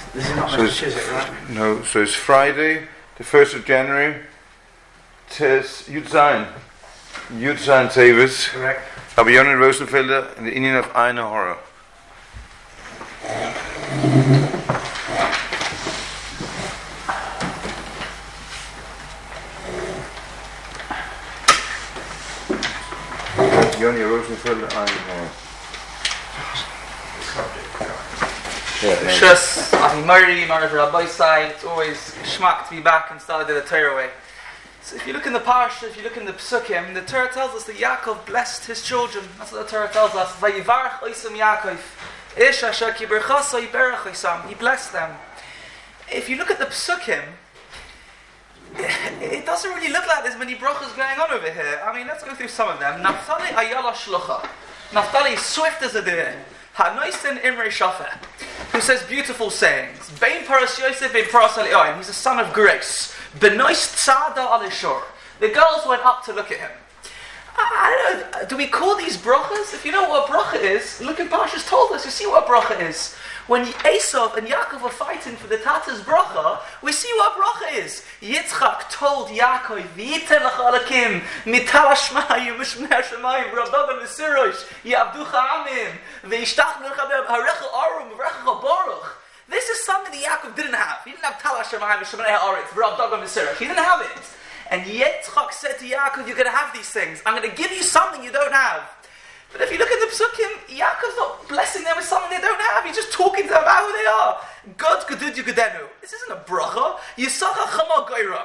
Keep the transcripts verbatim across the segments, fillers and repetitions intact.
This is not So Mister it's- Chiswick, right? No, so it's Friday, the first of January. Tis Yud Zayin. Yud Zayin Tevis. Correct. Rabbi Yonah Rosenfelder in the Indian of Ein Hora. Yonah Rosenfelder Ein Hora. Yeah, Shus, Ahimari, Marav Rabbi side, it's always schmack to be back and start the Torah way. So if you look in the parsha, if you look in the psukim, the Torah tells us that Yaakov blessed his children. That's what the Torah tells us. Vayivarach oisam Yaakov, ish asher ki berchasa yiberach oisam. He blessed them. If you look at the psukim, it doesn't really look like there's many brachas going on over here. I mean, let's go through some of them. Naphtali ayala shlucha. Naphtali is swift as a deer. Hanoisen Imre Shafer, who says beautiful sayings. Bein Paras Yosef, Bein Paras Aliyah. He's a son of grace. Benoist Tzada Alishor. The girls went up to look at him. I don't know, do we call these brachas? If you know what a bracha is, look in Parshas told us, you see what a bracha is. When Esav and Yaakov are fighting for the Tata's bracha, we see what a bracha is. Yitzchak told Yaakov, V'yiten lach alakim, mital hashmayim, mishmei hashamayim, v'rabdagam v'sirosh, yavducha amim, v'yishtach l'chabem, harechel arum, v'rechel baruch. This is something that Yaakov didn't have. He didn't have tal hashamayim, mishmei ha'aretz, v'rabdagam v'sirosh. He didn't have it. And Yitzchak said to Yaakov, you're going to have these things. I'm going to give you something you don't have. But if you look at the psukim, Yaakov's not blessing them with something they don't have. He's just talking to them about who they are. God's gedud yugedenu. This isn't a bracha. Yisacha chama goyram.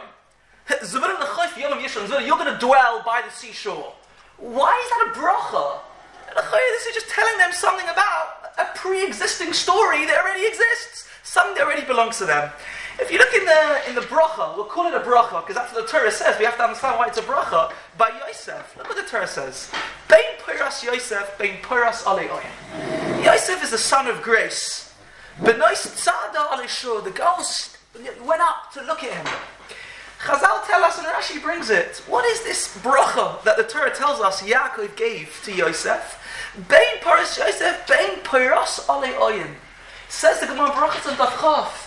You're going to dwell by the seashore. Why is that a bracha? This is just telling them something about a pre-existing story that already exists. Something that already belongs to them. If you look in the in the bracha, we'll call it a bracha because that's what the Torah says. We have to understand why it's a bracha. By Yosef, look what the Torah says. Bein Poras Yosef, Bein Poras Aleoyim. Yosef is the son of grace. Benois Tzada Alishur. The girls went up to look at him. Chazal tell us, and Rashi brings it. What is this bracha that the Torah tells us Yaakov gave to Yosef? Bein Poras Yosef, Bein Poras Aleoyim. Says the Gemara Brachas and Tavchaf.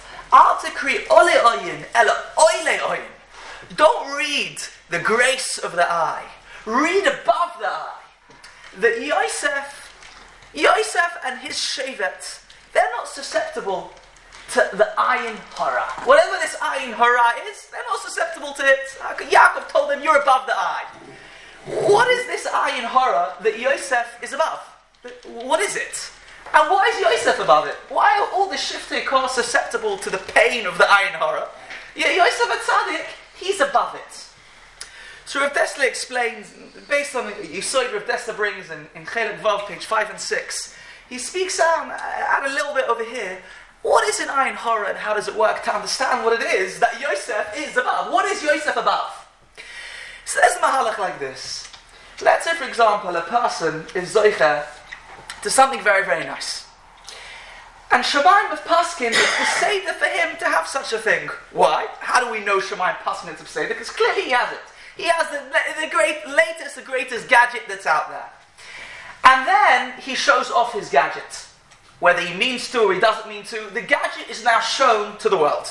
Don't read the grace of the eye. Read above the eye. That Yosef, Yosef and his shevet, they're not susceptible to the ayin hara. Whatever this ayin hara is, they're not susceptible to it. Yaakov told them, you're above the eye. What is this ayin hara that Yosef is above? What is it? And why is Yosef above it? Why are all the shiftei kor susceptible to the pain of the ayin hara? Yeah, Yosef at Tzaddik, he's above it. So Rav Dessler explains, based on the Yisod Rav Dessler brings in, in Chelek Vav, page five and six, he speaks out, add a little bit over here, what is an ayin hara and how does it work to understand what it is that Yosef is above? What is Yosef above? So there's a mahalach like this. Let's say, for example, a person is zoicher to something very, very nice. And Shemayim of Paskin is Peseda for him to have such a thing. Why? How do we know Shemayim Paskin is Peseda? Because clearly he has it. He has the, the great, latest, the greatest gadget that's out there. And then he shows off his gadget. Whether he means to or he doesn't mean to, the gadget is now shown to the world.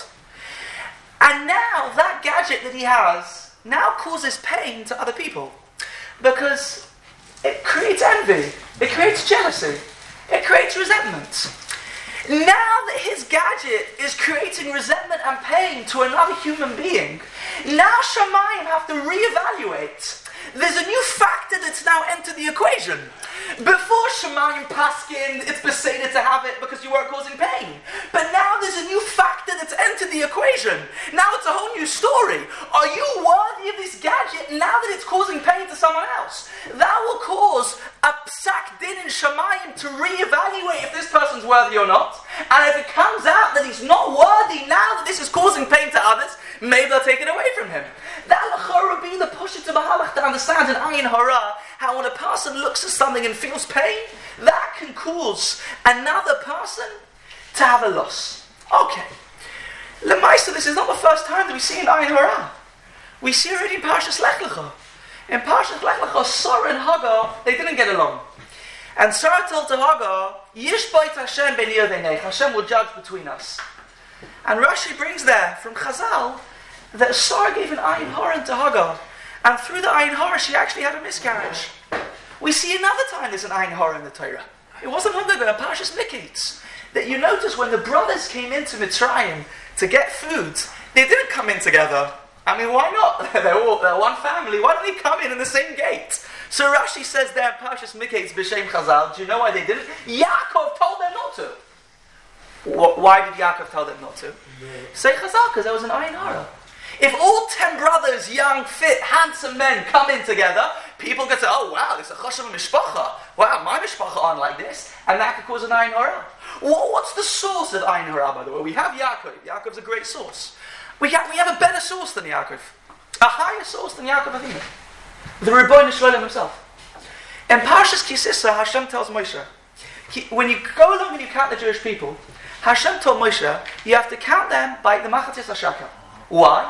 And now that gadget that he has now causes pain to other people. Because it creates envy. It creates jealousy. It creates resentment. Now that his gadget is creating resentment and pain to another human being, now Shemayim have to reevaluate. There's a new factor that's now entered the equation. Before Shemayim Paskin, it's Beseda to have it because you weren't causing pain. But now there's a new factor that's entered the equation. Now it's a whole new story. Are you worthy of this gadget now that it's causing pain to someone else? That will cause a psak din in Shemayim to reevaluate if this person's worthy or not. And if it comes out that he's not worthy now that this is causing pain to others, maybe they'll take it away from him. That l'chora be the push to Bahalach to understand in ayin hara how when a person looks at something and feels pain, that can cause another person to have a loss. Okay. Lemaisa, this is not the first time that we see in ayin hara. We see already in Parshas Lech Lecha. In Parshas Lech Lecha, Sarah and Hagar, they didn't get along. And Sarah told to Hagar, Yish bait Hashem ben yodeinech. Hashem will judge between us. And Rashi brings there from Chazal that Sarah gave an ayin hara to Hagar, and through the ayin hara she actually had a miscarriage. We see another time there's an ayin hara in the Torah. It wasn't long ago in Parshas Miketz that you notice when the brothers came into Mitzrayim to get food, they didn't come in together. I mean, why not? They're all they're one family. Why don't they come in in the same gate? So Rashi says there in Parshas Miketz b'Shem Chazal, do you know why they didn't? Yaakov told them not to. Why did Yaakov tell them not to? Yeah. Say Chazal, because there was an ayin hara. If all ten brothers, young, fit, handsome men come in together, people could say, oh wow, there's a chashav mishpacha. Wow, my mishpacha aren't like this. And that could cause an ayin hara. Well, what's the source of ayin hara, by the way? We have Yaakov. Yaakov's a great source. We have, we have a better source than Yaakov. A higher source than Yaakov Avinu. The Rebbeinu Shalom himself. In Parshas Kisisa, Hashem tells Moshe, he, when you go along and you count the Jewish people, Hashem told Moshe, you have to count them by the Machatzis HaShakal. Why?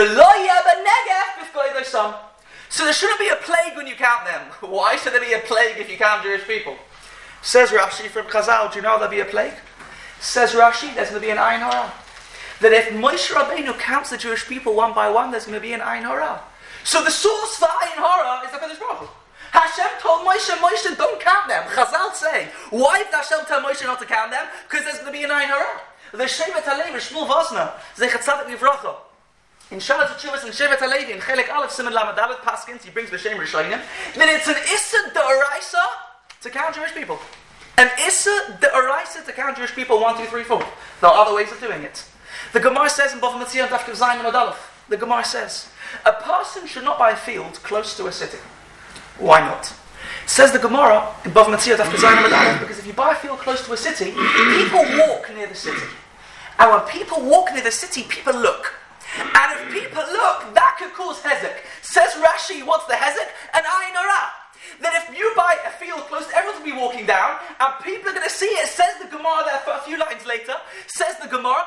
So there shouldn't be a plague when you count them. Why should there be a plague if you count Jewish people? Says Rashi from Chazal, do you know there'll be a plague? Says Rashi, there's going to be an ayin hara. That if Moshe Rabbeinu counts the Jewish people one by one, there's going to be an ayin hara. So the source for ayin hara is the Kadosh Baruch Hu. Hashem told Moshe, Moshe, don't count them. Chazal say, why did Hashem tell Moshe not to count them? Because there's going to be an ayin hara. The Shevet HaLevi, Shmuel Vosna, Zechat Tzadik Livracha. In Shalat HaTshuvos and Shevet HaLevi, in Chelek Aleph, Siman Lamed Dalet Paskins, he brings the Shem Rishonim, that it's an Issa D'Oraisa to count Jewish people. An Issa D'Oraisa to count Jewish people, one, two, three, four. There are other ways of doing it. The Gemara says in Bava Metzia, Daf Kav Zayin Amud Aleph, the Gemara says, a person should not buy a field close to a city. Why not? Says the Gemara in Bava Metzia, Daf Kav Zayin Amud Aleph, because if you buy a field close to a city, people walk near the city. And when people walk near the city, people look. And if people look, that could cause hezek. Says Rashi, what's the hezek? An ayin hara. That if you buy a field close, everyone will be walking down, and people are going to see it. Says the Gemara there for a few lines later. Says the Gemara,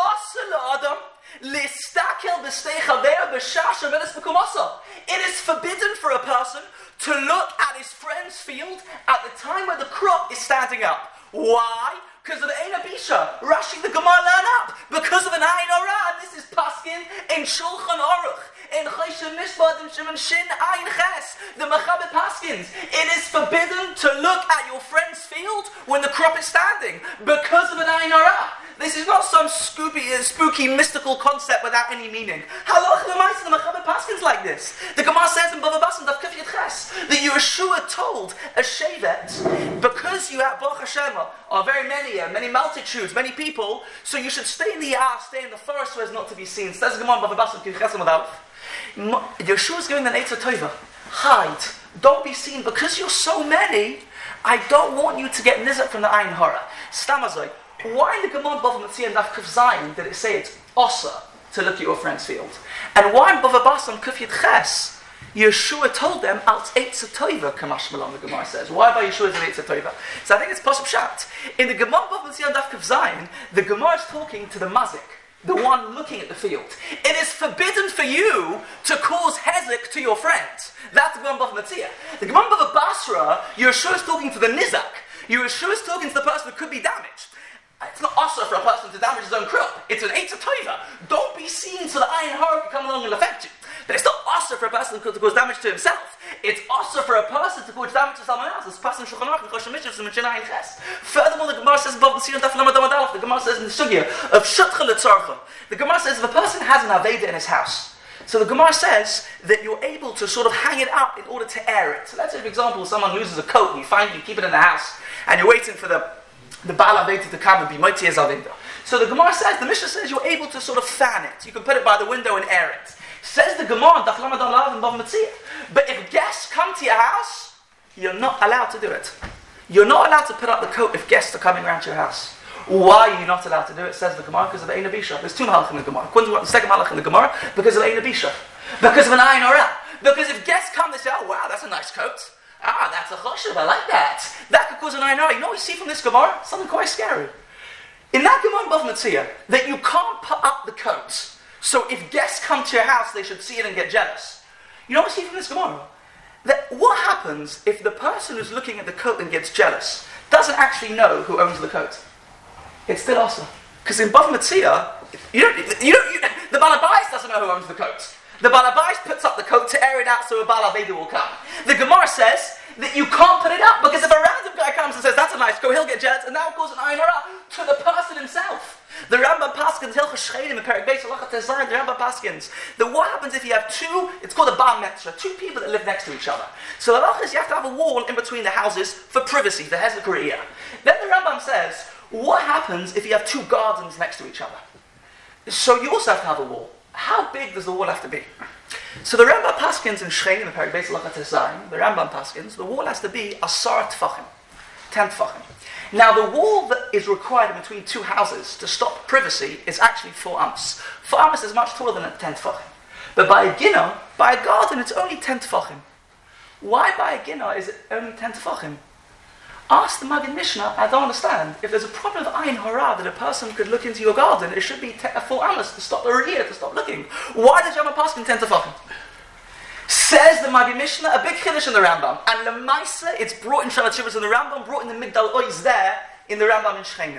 it is forbidden for a person to look at his friend's field at the time when the crop is standing up. Why? Because of the Ein Abisha. Rashi the Gemara learn up. Because of an Ayin Hara. This is Paskin in Shulchan Aruch. In Choshen Mishpat in Shimon Shin Ayin Ches. The Mechaber Paskins. It is forbidden to look at your friend's field when the crop is standing. Because of an Ayin Hara. This is not some spooky, uh, spooky, mystical concept without any meaning. Halach l'maisa, the Mechaber Paskins like this. The Gemara says in Bava Basra Daf Kuf Yud Ches that Yeshua told a shevet, because you have Baruch Hashem are very many, uh, many multitudes, many people, so you should stay in the yard, stay in the forest so as not to be seen. Says the Gemara in Bava Basra Kuf Yud Ches Amud Aleph. Yeshua is giving the Eitz Tova. Hide, don't be seen, because you're so many. I don't want you to get nizak from the ayin hara. Stamazoi. Why in the Gemara Bava Metzia and Daf Kuf Zayin did it say it's osa to look at your friend's field? And why in Bava Basra and Kuf Yud Ches, Yeshua told them, Alt Eitz Tova, Kamash Malon, the Gemara says. Why by Yeshua is an Eitz Tova? So I think it's possible shat. In the Gemara Bava Metzia and Daf Kuf Zayin, the Gemara is talking to the mazik, the one looking at the field. It is forbidden for you to cause hezek to your friend. That's the Gemara Bava Metzia. The Gemara Bava Basra, Yeshua is talking to the nizak. Yeshua is talking to the person who could be damaged. It's not also for a person to damage his own crop. It's an Eitz Tova. Don't be seen so the ayin hara can come along and affect you. But it's not also for a person to cause damage to himself. It's also for a person to cause damage to someone else. It's passing Shulchan Aruch and Choshen Mishpat. Furthermore, the Gemara says in Bava Metzia and Daf Lamed Amud Aleph, the Gemara says in the sugya of Shutcha L'Tzarcha, the Gemara says if a person has an Aveda in his house, so the Gemara says that you're able to sort of hang it up in order to air it. So let's say, for example, someone loses a coat and you find you keep it in the house and you're waiting for the the Baal Aveda to come and be Moitzi as Aveda. So the Gemara says, the Mishnah says you're able to sort of fan it. You can put it by the window and air it. Says the Gemara, Daf Lamed Amud and Bava Metzia. But if guests come to your house, you're not allowed to do it. You're not allowed to put up the coat if guests are coming around to your house. Why are you not allowed to do it? Says the Gemara, because of the Ein Abisha. There's two malach in the Gemara. According to the second malach in the Gemara, because of the Ein Abisha. Because of an ayin hara. Because if guests come, they say, oh wow, that's a nice coat. Ah, that's a choshev, I like that. That could cause an ayin hara. You know what we see from this Gemara? Something quite scary. In that Gemara Bava Metzia, that you can't put up the coat, so if guests come to your house, they should see it and get jealous. You know what we see from this Gemara? That what happens if the person who's looking at the coat and gets jealous doesn't actually know who owns the coat? It's still awesome. Because in Bava Metzia, You don't, you don't, you, the Balabais doesn't know who owns the coat. The Balabais puts up the coat to air it out so a Balabeda will come. The Gemara says that you can't put it up because if a random guy comes and says, that's a nice coat, he'll get jealous and that will cause an ayin hara to the person himself. The Rambam Paskins, Hilchos Shchenim, Perek Beis Halacha Tezayin, the Rambam Paskins, that what happens if you have two, it's called a bar metzra, two people that live next to each other. So the halacha is you have to have a wall in between the houses for privacy, for hezek re'iyah. Then the Rambam says, what happens if you have two gardens next to each other? So you also have to have a wall. How big does the wall have to be? So the Rambam Paskins in Shchenim, Perek Beis Halacha Tezayin, the Rambam Paskins, the wall has to be asar tfachim, ten tfachim. Now the wall that is required in between two houses to stop privacy is actually four amos. Four amos is much taller than ten tfachim. But by a ginah, by a garden, it's only ten tfachim. Why by a ginah is it only ten tfachim? Ask the Maggid Mishnah, I don't understand. If there's a problem of ayin hara that a person could look into your garden, it should be te- four amos to stop the re'iyah, to stop looking. Why does Rambam Paskin ten tfachim? Says the Maggid Mishnah, a big chiddush in the Rambam, and the Maisa, it's brought in Shalat Shabbos in the Rambam, brought in the Migdal Oiz there in the Rambam in Shchenim.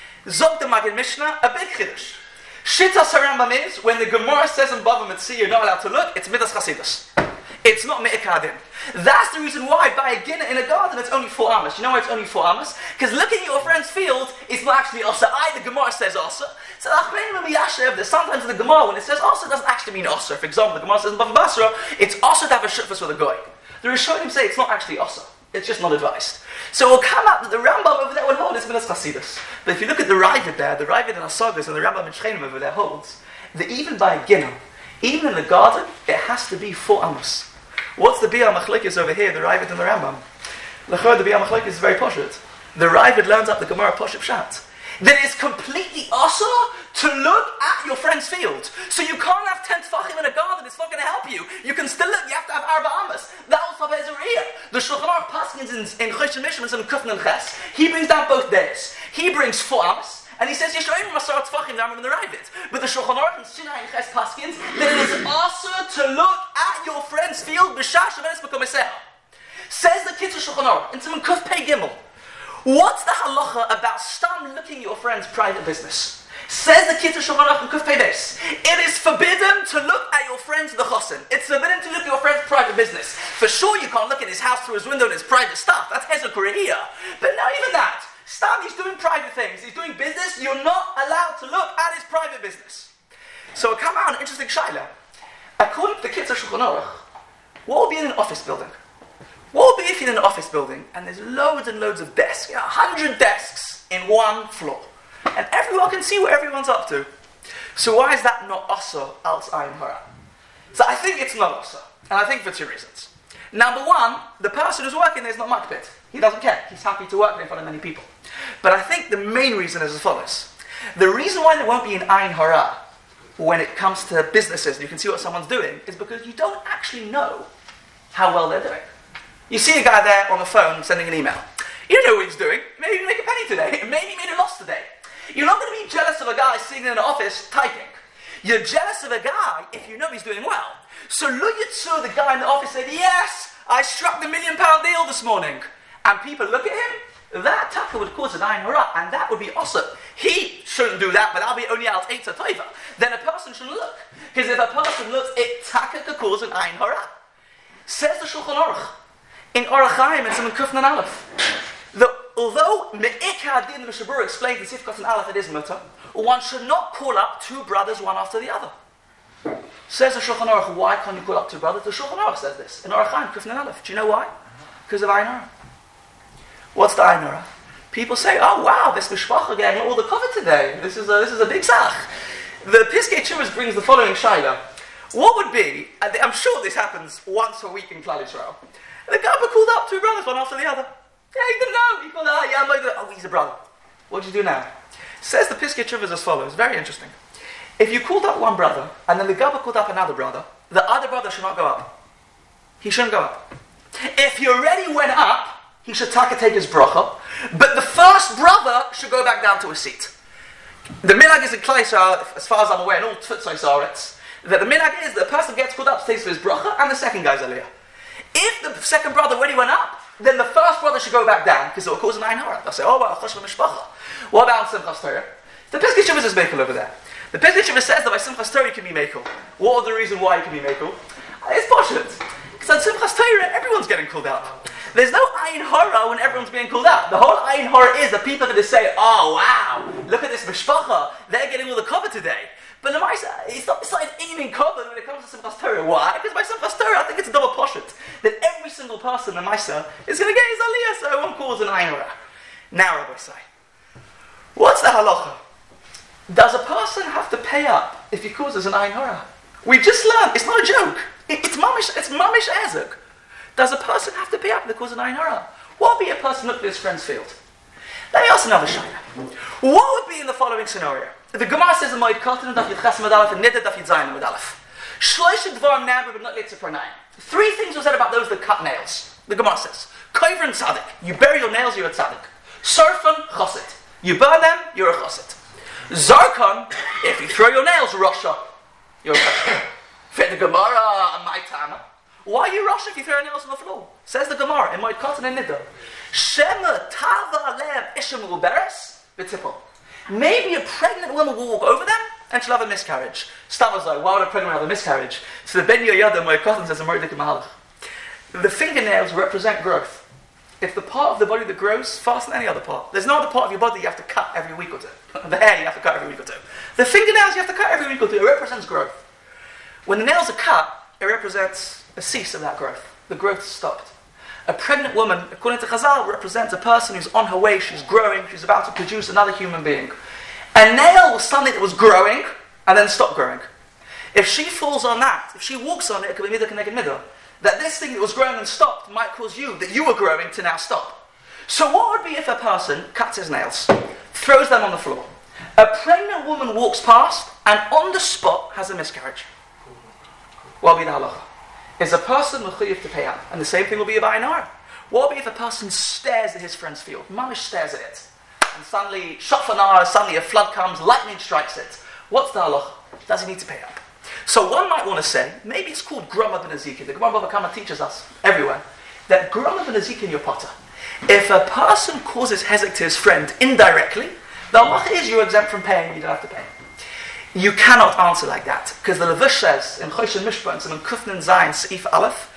Zog the Maggid Mishnah, a big chiddush. Shittas Rambam is when the Gemara says in Bava Metzia you're not allowed to look, it's midas chasidus. It's not me'ikadin. That's the reason why by a ginah in a garden it's only four amos. You know why it's only four amos? Because looking at your friend's field is not actually osa. I, the Gemara says osa. So sometimes in the Gemara when it says osa it doesn't actually mean osa. For example, the Gemara says in Bava Basra it's osa to have a shutfus with a goy. The Rishonim say it's not actually osa. It's just not advised. So it will come out that the Rambam over there will hold is minas chasidus. But if you look at the Ravid there, the Ravid in Asagas and the Rambam in Shchenim over there holds that even by a ginah, even in the garden, it has to be four amos. What's the Biyah Machlekes over here, the Ravid and the Rambam? L'chor, the Biyah Machlekes is very poshut. The Ravid learns up the Gemara Poshet Pshat. That it's completely asur to look at your friend's field. So you can't have ten tfachim in a garden, it's not going to help you. You can still look, you have to have arba amas. That was Papa Ezariah. The Shulchan Aruch Paskins in, in Choshen Mishmas and Kufn and Ches, he brings down both days. He brings four amas. And he says, Yishoim Masar Tfachim, the Rambam and the Ravid. But the Shulchan Aruch and Sinai and Ches Paskins, that it is asur to look at your friend's field, b'shah shevenes b'komeseha. Says the Kitzur Shulchan Aruch, in Tzimon Kuf Pei Gimel, what's the halacha about stam looking at your friend's private business? Says the Kitzur Shulchan Aruch in Kuf Pei Beis, it is forbidden to look at your friend's lechosin. It's forbidden to look at your friend's private business. For sure you can't look at his house through his window and his private stuff. That's hezek re'iyah. But not even that. Stam, he's doing private things. He's doing business. You're not allowed to look at his private business. So it come out an interesting shaila. According to the Kitzur Shulchan Aruch, what would be in an office building? What would be if you're in an office building and there's loads and loads of desks, you know, a hundred desks in one floor, and everyone can see what everyone's up to. So why is that not asur als ayin hara? So I think it's not asur, and I think for two reasons. Number one, the person who's working there is not makpid. He doesn't care. He's happy to work there in front of many people. But I think the main reason is as follows. The reason why there won't be an ayin hara when it comes to businesses and you can see what someone's doing is because you don't actually know how well they're doing. You see a guy there on the phone sending an email. You don't know what he's doing. Maybe he made a penny today. Maybe he made a loss today. You're not going to be jealous of a guy sitting in an office typing. You're jealous of a guy if you know he's doing well. So Lu Yitzu, the guy in the office, said, yes, I struck the million pound deal this morning. And people look at him, that taka would cause an ayin hara, and that would be asur. He shouldn't do that, but I'll be only out eitzah toiva. Then a person shouldn't look. Because if a person looks, it taka could cause an ayin hara. Says the Shulchan Aruch, in Orach Chaim, it's in Kufnan Aleph. The, although Me'ikah Din the Mishabura explains in Sif Kufnan Aleph it is mutter, one should not call up two brothers one after the other. Says the Shulchan Aruch, why can't you call up two brothers? The Shulchan Aruch says this in Orach Chaim, Kufnan Aleph. Do you know why? Because of ayin hara. What's the ayin hara? People say, oh wow, this mishpacha getting all the cover today. This is a, this is a big zach. The Piskei Teshuvos brings the following shaila. What would be, and I'm sure this happens once a week in Klal Yisrael, the Gabba called up two brothers, one after the other. Yeah, he didn't know. He called out, yeah, I'm like, oh, he's a brother. What do you do now? Says the Piskei Teshuvos as follows, very interesting. If you called up one brother, and then the Gabba called up another brother, the other brother should not go up. He shouldn't go up. If you already went up, he should taka take his bracha, but the first brother should go back down to his seat. The minhag is in Klal Yisrael, as far as I'm aware, in all tfutzos aretz, that the minhag is that the person gets called up, stays for his bracha, and the second guy's aliyah. If the second brother already went up, then the first brother should go back down, because it will cause an ayin hara. They'll say, oh, well, chashva mishpacha. What about Simchas Torah? The Piskei Teshuvos is makel over there. The Pesach Shiva says that by Simchas Torah you can be Mekel. What are the reason why you can be Mekel? It's bullshit. Because at Simchas Torah, everyone's getting called out. There's no Ayin Hara when everyone's being called out. The whole Ayin Hara is that people are going to say, oh wow, look at this mishpacha, they're getting all the cover today. But the Maisa, it's not, it's not an evening cover when it comes to Simchas Torah. Why? Because by Simchas Torah, I think it's a double poshut. That every single person in the Maisa is going to get his aliyah, so one calls an Ayin Hara. Now, Rabbi say, what's the halacha? Does a person have to pay up if he causes an Ayin Hara? We just learned, it's not a joke. It, it's mamish, it's mamish ezek. Does a person have to pay up if they cause an Ayin Hara? What would be a person looked at his friend's field? Let me ask another shayla. What would be in the following scenario? The Gemara says in Moed Katan daf Yud Ches Amud Aleph and Niddah daf Yud Zayin Amud Aleph. Shlosh dvarim na'amru but not litzipranayim. Three things were said about those that cut nails. The Gemara says, Kover and tzaddik. You bury your nails, you're a tzaddik. Sarfan, chosit. You burn them, you're a chosit. Zarkon, if you throw your nails, Rasha, you're a chosit. Fit the Gemara and my Tana. Why are you Rasha if you throw your nails on the floor? Says the Gemara in Moed Katan and Niddah. Shema tava alev ishem uberes b'tipol. Maybe a pregnant woman will walk over them and she'll have a miscarriage. Stavazai, why would a pregnant woman have a miscarriage? So the Ben Yoyada Moed Katan says in Moed Mahalach, the fingernails represent growth. It's the part of the body that grows faster than any other part. There's no other part of your body you have to cut every week or two. The hair you have to cut every week or two. The fingernails you have to cut every week or two. It represents growth. When the nails are cut, it represents a cease of that growth. The growth stopped. A pregnant woman, according to Chazal, represents a person who's on her way, she's growing, she's about to produce another human being. A nail was something that was growing and then stopped growing. If she falls on that, if she walks on it, it could be midah connected midah. That this thing that was growing and stopped might cause you, that you were growing, to now stop. So what would be if a person cuts his nails, throws them on the floor, a pregnant woman walks past and on the spot has a miscarriage? What would be the halacha? Is a person mechuyev to pay up? And the same thing will be a Ayin Hara. What would be if a person stares at his friend's field, mamish stares at it, and suddenly, shafanar, suddenly a flood comes, lightning strikes it? What's the halacha? Does he need to pay up? So one might want to say, maybe it's called Grama ben Azikin. The Gemara Bava Kama teaches us everywhere that Grama ben Azikin your potter. If a person causes hezek to his friend indirectly, the halacha is you're exempt from paying, you don't have to pay. You cannot answer like that, because the Levush says in Choshen Mishpah and in Kufnin Zayin Seif Aleph,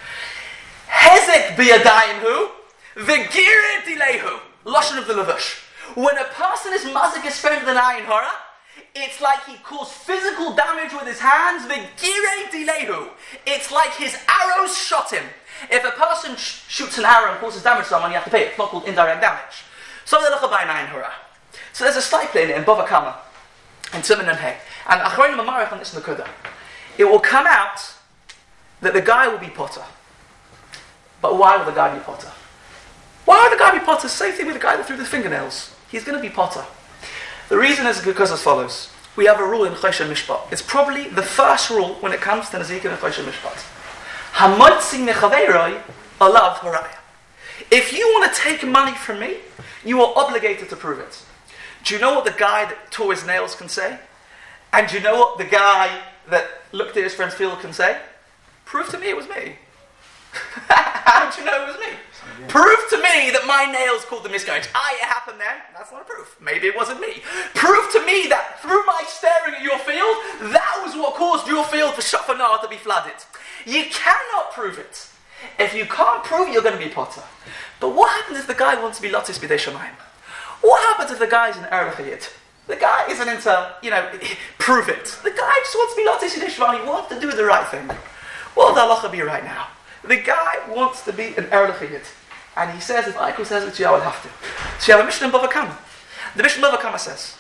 hezek biyadayim hu, v'giret dilehu, lashon of the Levush. When a person is mazik his friend with an Ayin Hara, it's like he caused physical damage with his hands. V'giret dilehu. It's like his arrows shot him. If a person sh- shoots an arrow and causes damage to someone, you have to pay it. It's not called indirect damage. So the look by an Ayin Hara. So there's a slide plane in Bava Kama, in Tzimon and Hay. And Achronim Amarech on this in the Kudah. It will come out that the guy will be potter. But why will the guy be potter? Why will the guy be potter? Same thing with the guy that threw the fingernails. He's going to be potter. The reason is because as follows. We have a rule in Choshen Mishpat. It's probably the first rule when it comes to Nazikin and Choshen Mishpat. Hamotzi mechaveiroi alav haraya. If you want to take money from me, you are obligated to prove it. Do you know what the guy that tore his nails can say? And do you know what the guy that looked at his friend's field can say? Prove to me it was me. How did you know it was me? Yeah. Prove to me that my nails caused the miscarriage. Ah, it happened then. That's not a proof. Maybe it wasn't me. Prove to me that through my staring at your field, that was what caused your field for Shafanar to be flooded. You cannot prove it. If you can't prove it, you're going to be potter. But what happens if the guy wants to be Lotis B'dei Shamayim? What happens if the guy's an Erech Hayid? The guy isn't into, you know, prove it. The guy just wants to be Lotis B'dei Shamayim. He wants to do the right thing. What will the halacha be right now? The guy wants to be an Erech Hayid. And he says, if I could say it to you, I would have to. So you have a Mishnah in Bava Kama. The Mishnah in Bava Kama says,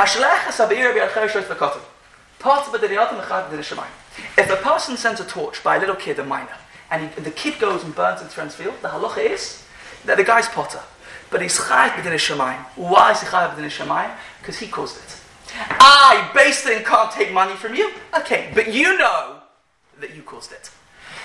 if a person sends a torch by a little kid, a minor, and he, the kid goes and burns his friend's field, the halacha is that the guy's potter. But he's chayav b'dinei shamayim. Why is he chayav b'dinei shamayim? Because he caused it. I, based in, can't take money from you. Okay, but you know that you caused it.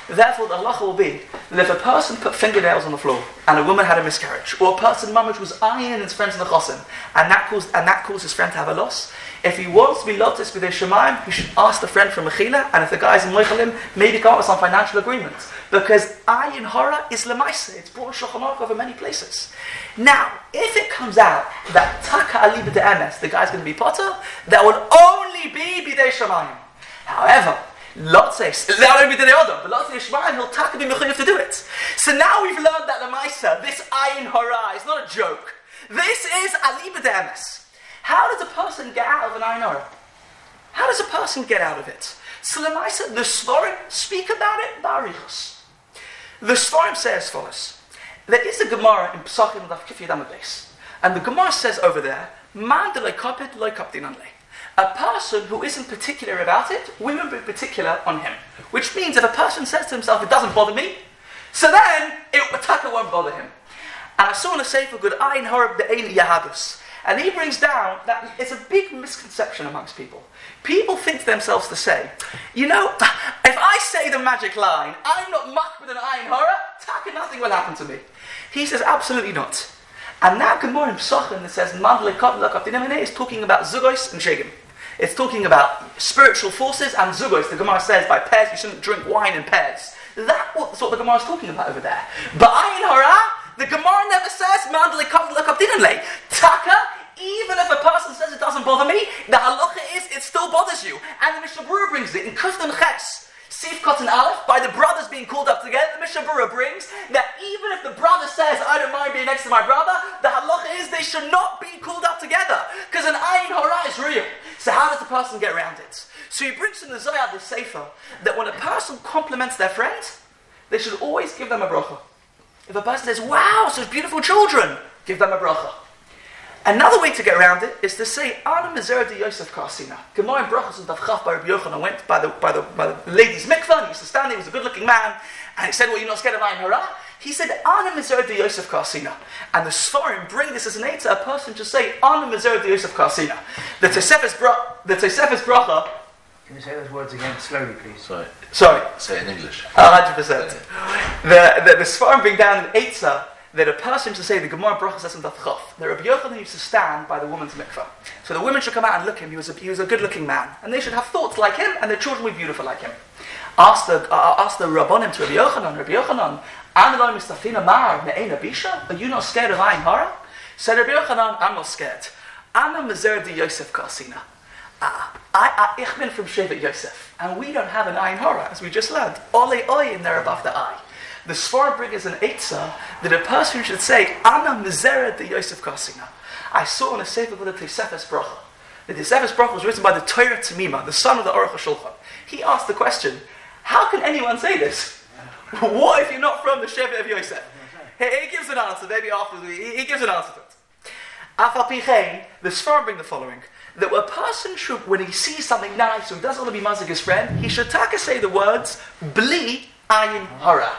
Therefore, the halacha will be that if a person put fingernails on the floor and a woman had a miscarriage, or a person mamash was eyeing his friends in the chosim, and that caused and that caused his friend to have a loss, if he wants to be lotus b'dei shemayim, he should ask the friend for mechila, and if the guy's in moichalim, maybe come up with some financial agreement, because ayin hara is lemaisa. It's brought in Shulchan Aruch over many places. Now, if it comes out that taka ali b'dei emes, the guy's going to be potter, that will only be b'dei shemayim. However, Lot says, that only be the other, but Lot says, he'll taka be mechuyev to do it. So now we've learned that the Maisa, this ayin hara, is not a joke. This is ali b'dei emes. How does a person get out of an ayin hara? How does a person get out of it? So the Maisa, the Svarim speak about it, barichos. The Svarim say as follows. There is a Gemara in Pesachim Daf Kif Yadam Beis, and the Gemara says over there, man de loikapit loikapdinanle. A person who isn't particular about it, we won't be particular on him. Which means if a person says to himself, it doesn't bother me, so then it taka won't bother him. And I saw in a Sefer good Ayin Horeb De'ein Yahadus, and he brings down that it's a big misconception amongst people. People think to themselves to say, you know, if I say the magic line, I'm not much with an Ayin Hora, taka nothing will happen to me. He says, absolutely not. And now Gemara in Pesachim that says, Mandle Kap Lakap Dinamine is talking about Zugos and Shegim. It's talking about spiritual forces and Zugos. The Gemara says by pairs you shouldn't drink wine in pairs. That's what the Gemara is talking about over there. But Ayin Hora, the Gemara never says, Mandle Kap Lakap Dinamine. Taka, even if a person says it doesn't bother me, the halacha is it still bothers you. And the Mishnah Berurah brings it in Kuftan Ches. Sif Cotton Aleph, by the brothers being called up together, the Mishnah Berurah brings that even if the brother says, I don't mind being next to my brother, the halacha is they should not be called up together, because an ayin hara is real. So how does the person get around it? So he brings in the Zohar, the Sefer, that when a person compliments their friend, they should always give them a bracha. If a person says, wow, such beautiful children, give them a bracha. Another way to get around it is to say, Ana Mizera de Yosef Karsina. Gemara in Brachos and Davchaf by Rabbi Yochanan went by the, by, the, by the lady's mikvah, and he used to stand there, he was a good-looking man, and he said, well, you're not scared of Ayin Hara? He said, Ana Mizera de Yosef Karsina. And the Sfarim bring this as an aid to a person to say, Ana Mizera de Yosef Karsina. The Tosefes bra- the Tosefes bracha. Can you say those words again slowly, please? Sorry. Sorry. Say it in English. one hundred percent. The, the, the Sfarim bring down an Eitzah that a person should say the Gemara Brachos says in Davchaf that Rabbi Yochanan used to stand by the woman's mikvah. So the women should come out and look at him. He was a, he was a good-looking man, and they should have thoughts like him, and their children would be beautiful like him. Ask the uh, ask the Rabbanim to Rabbi Yochanan, Rabbi Yochanan, Analoi Mistafina Mar Me'ena Bisha? Are you not scared of Ayin Hara? Said Rabbi Yochanan, I'm not scared. Ana Mezer de Yosef Karsina. I, I, ich bin from Shevet Yosef, and we don't have an Ayin Hara, as we just learned. Ole oi in there above the eye. The Sfarim bring as an eitzah that a person should say, Ana Mizera de Yosef Karsina. I saw in a sefer called the Tosefes bracha. The Tosefes bracha was written by the Torah Tamima, the son of the Aruch HaShulchan. He asked the question, how can anyone say this? What if you're not from the Shevet of Yosef? He, he gives an answer, maybe after he, he gives an answer to it. Afal pi chen, the Sfarim bring the following, that a person should, when he sees something nice, or he doesn't want to be mazik his friend, he should taka say the words, Bli Ayin Hara.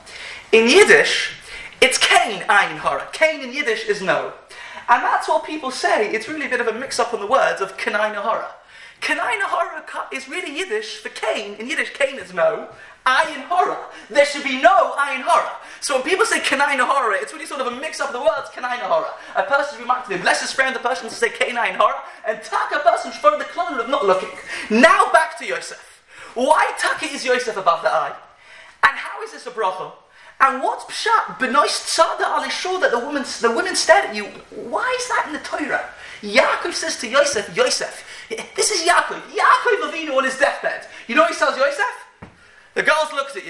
In Yiddish, it's Kain Ayin Hara. Kain in Yiddish is no. And that's what people say. It's really a bit of a mix-up on the words of Kanai Hara. Kanai Hara is really Yiddish for Kain. In Yiddish, Kain is no. Ayin Hara. There should be no Ayin Hara. So when people say Kanai Hara, it's really sort of a mix-up of the words Kanai Hara. A person should be marked to bless his friend, the person should say Kain Ayin Hara, and Taka person should follow the klon of not looking. Now back to Yosef. Why Taka is Yosef above the eye? And how is this a bracha? And what's pshat? Benoist tzada alishur that the women the women stared at you. Why is that in the Torah? Yaakov says to Yosef, Yosef, this is Yaakov. Yaakov Avinu on his deathbed. You know what he tells Yosef? The girls looks at you.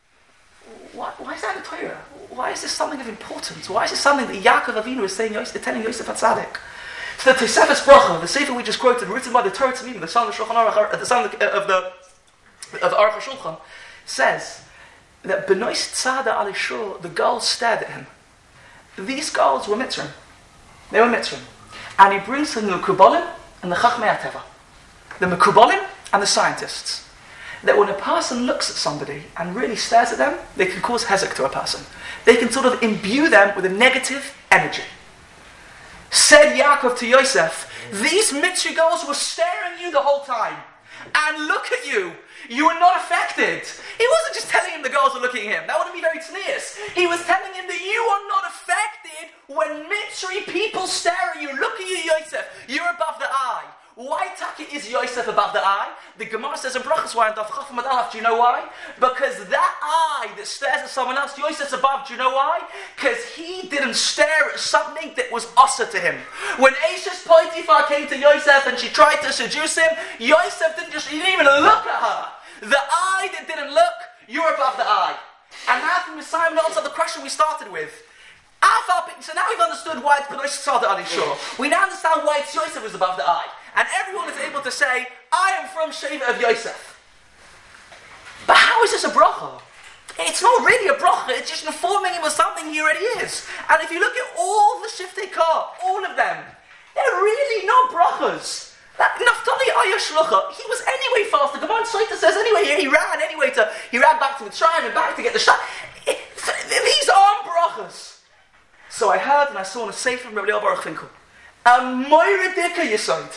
Why, why is that in the Torah? Why is this something of importance? Why is this something that Yaakov Avinu is saying, Yosef, telling Yosef HaTzadik? So the Tosefes bracha, the sefer we just quoted, written by the Torah Tamim, the son of the Shulchan Aruch, the son of the of the, of the Aruch HaShulchan, says that Benoist Tzada Alishur, the girls stared at him. These girls were Mitzrayim. They were Mitzrayim. And he brings in the Mekubalim and the Chachmei HaTeva. The Mekubalim and the scientists. That when a person looks at somebody and really stares at them, they can cause hezek to a person. They can sort of imbue them with a negative energy. Said Yaakov to Yosef, these Mitzri girls were staring at you the whole time. and look at you. You are not affected. He wasn't just telling him the girls are looking at him. That wouldn't be very tenacious. He was telling him that you are not affected when Mitzri people stare at you. Look at you, Yosef. You're above the eye. Why Taka is Yosef above the eye? The Gemara says in Brachas, why? Do you know why? Because that eye that stares at someone else, Yosef's above. Do you know why? Because he didn't stare at something that was usher to him. When Ashes Potiphar came to Yosef and she tried to seduce him, Yosef didn't just, he didn't even look at her. The eye that didn't look, you're above the eye. And now from Simon answered the question we started with. So now we've understood why it's B'nai started on shore. We now understand why it's Yosef who's above the eye. And everyone is able to say, I am from Sheva of Yosef. But how is this a bracha? It's not really a bracha, it's just informing him of something he already is. And if you look at all the Shiftei Kar, all of them, they're really not brachas. That Naphtali Ayah Shlucha, he was anyway faster. Gemara Soita says anyway, he ran anyway to, he ran back to the shrine and back to get the shot. These aren't brachas. So I heard and I saw in a sefer from Rabbi Eliyahu Baruch Finkel, a moira dika yesod.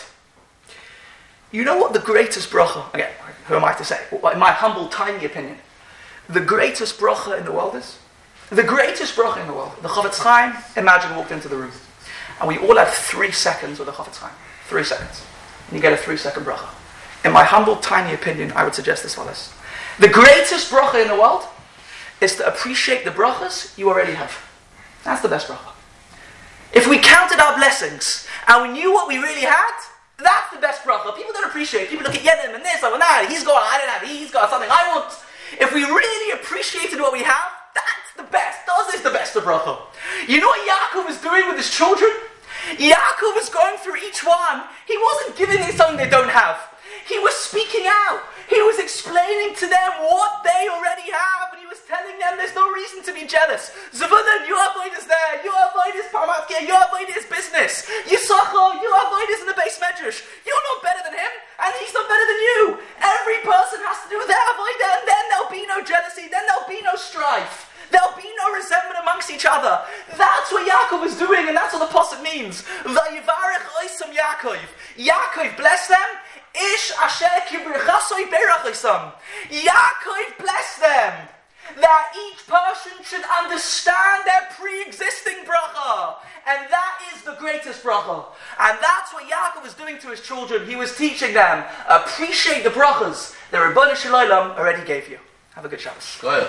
You know what the greatest bracha, again, who am I to say, in my humble, tiny opinion, the greatest bracha in the world is? The greatest bracha in the world. The Chofetz Chaim, imagine, walked into the room. And we all have three seconds with the Chofetz Chaim. Three seconds. And you get a three second bracha. In my humble, tiny opinion, I would suggest as follows. The greatest bracha in the world is to appreciate the brachas you already have. That's the best bracha. If we counted our blessings and we knew what we really had, that's the best bracha. People don't appreciate. People look at Yedim and this, and that. He's got, I don't have. He's got something I want. If we really appreciated what we have, that's the best. That is the best of bracha. You know what Yaakov was doing with his children? Yaakov was going through each one. He wasn't giving them something they don't have. He was speaking out. He was explaining to them what they already have, and he was telling them there's no reason to be jealous. Zavulun, your avoid is there. Your avoid is Parmatkia. Your avoid is business. Yisachar, your avoid is in the base medrash. You're not better than him, and he's not better than you. Every person has to do their avoid, and then there'll be no jealousy. Then there'll be no strife. There'll be no resentment amongst each other. That's what Yaakov was doing, and that's what the pasuk means. Vayivarech oisam Yaakov. Yaakov blessed them. Ish asher kibrichasoi berachosam. Yaakov blessed them. That each person should understand their pre-existing bracha. And that is the greatest bracha. And that's what Yaakov was doing to his children. He was teaching them, appreciate the brachas that Ribono Shel Olam already gave you. Have a good Shabbos. Thank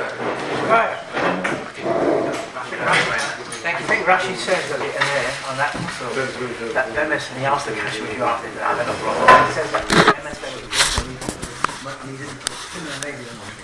you. I think Rashi says that in there, on that so that M S, and he asked the question which you asked, I don't know, he says that M S